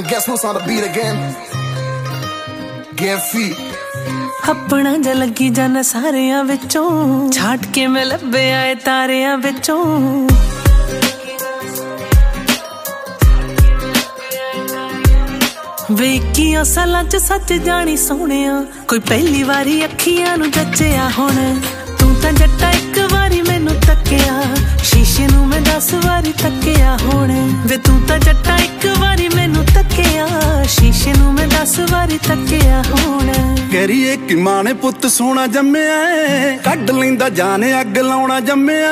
guess who's on the beat again? Get feet. अपना जा लगी जाना सारियां विचों, छाट के मैं लब्बे आए तारियां विचों। वे 21 सालां च सच जानी सोहणिया, कोई पहली वारी अखियां नू जच्चिया हुण। तू तां जट्टा एक वारी मैनू तक्किया, शीशे नू मैं 10 वारी तक्किया हुण। वे तू तां जट्टा एक वारी मैनू तक्किया, शीशे नू मैं 10 वारी तक्किया हुण। करिए कि मां ने पुੱਤ सोहना जम्मिया, कढ लैंदा जाने अग लाउणा जम्मिया।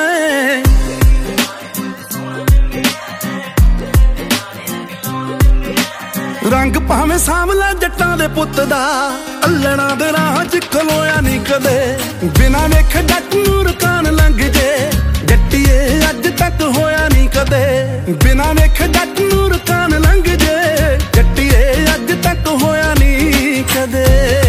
रंग भावें सांवला जट्टां दे पुੱਤ दा, अल्लणा दे राह च खलोया नहीं कदे। बिना वेखे जट नूं रकान लंघ जे, जट्टीए अज तक होया नहीं कदे। बिना वेखे जट नूं रकान लंघ जे, जट्टीए अज तक होया नहीं कदे।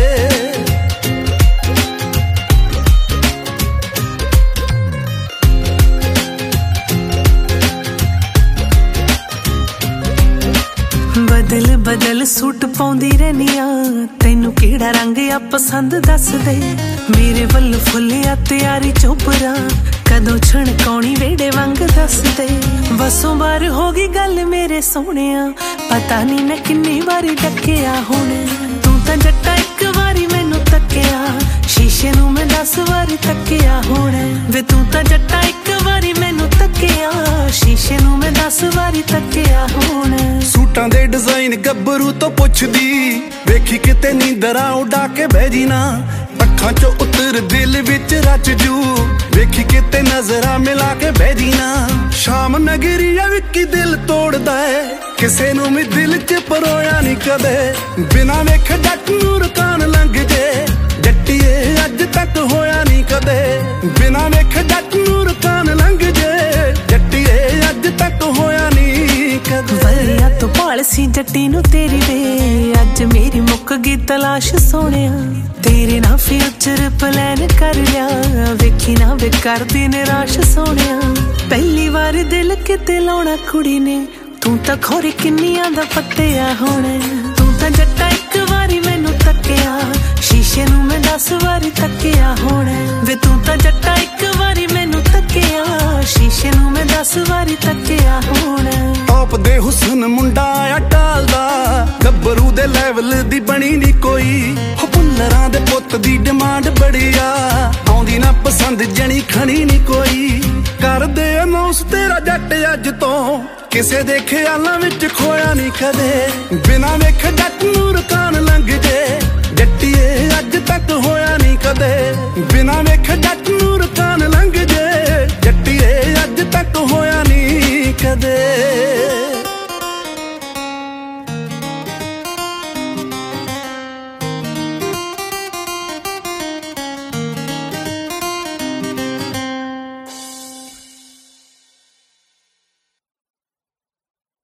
बदल बदल सूट पाउंदी रहनिया, तैनू केड़ा रंग आ पसंद दस दे। मेरे वल फुलिया तैयारी चोपरा, कदों छणकाउणी वेड़े वांग दस दे। वसों बार होगी गल मेरे सोहणिया, पता नहीं मैं किन्नी बारी डकिया हुण। तू तां जट्टा एक वारी मैनू तक्किया, शीशे नू मैं 10 वारी तक्किया हुण। वे तू तां जट्टा एक वारी मैनू तक्किया, शीशे नू मैं 10 वारी तक्किया हुण। सूटां दे डिजाइन गब्बरू तो पुछदी, वेखी किते नींदरां उडा के बह जी ना। अखां चों उतर दिल विच रच जू, वेखी किते नजरां मिला के बह जी ना। शाम नगरिया विकी दिल तोड़दा है, किसे नूं भी दिल च परोया नहीं कदे। बिना वेखे जट नूं रकान लंघ जे, जट्टीए अज तक होया नहीं कदे। बिना वेखे जट नूं रकान लंघ जे, जट्टीए अज तक होया नहीं कदे। वलिया तो भाल सी जट्टी नूं तेरी वे, अज मेरी मुक गई तलाश सोहणिया। तेरे ना फ्यूचर प्लान कर लिया, वेखी ना वे करदी निराश सोहणिया। पहली बार दिल किते लाउणा कुड़ी ने, तू तां खोरे किन्नियां दा पत्तिया हुण। तू तां जट्टा एक वारी मैनू तक्किया, शीशे नू मैं 10 वारी तक्किया हुण। वे तू तां जट्टा एक वारी मैनू तक्किया, शीशे नू मैं 10 वारी तक्किया हुण। टॉप दे हुसन मुंडा आ टालदा, गब्बरू दे लेवल दी बनी नी कोई। हो पुल्लरां दे पुੱਤ दी डिमांड बड़ी आ, आउंदी ना पसंद जणी खणी नी कोई। कर दे अनाउंस तेरा जट अज तो, किसे दे ख्यालां विच खोया नहीं कदे। बिना वेखे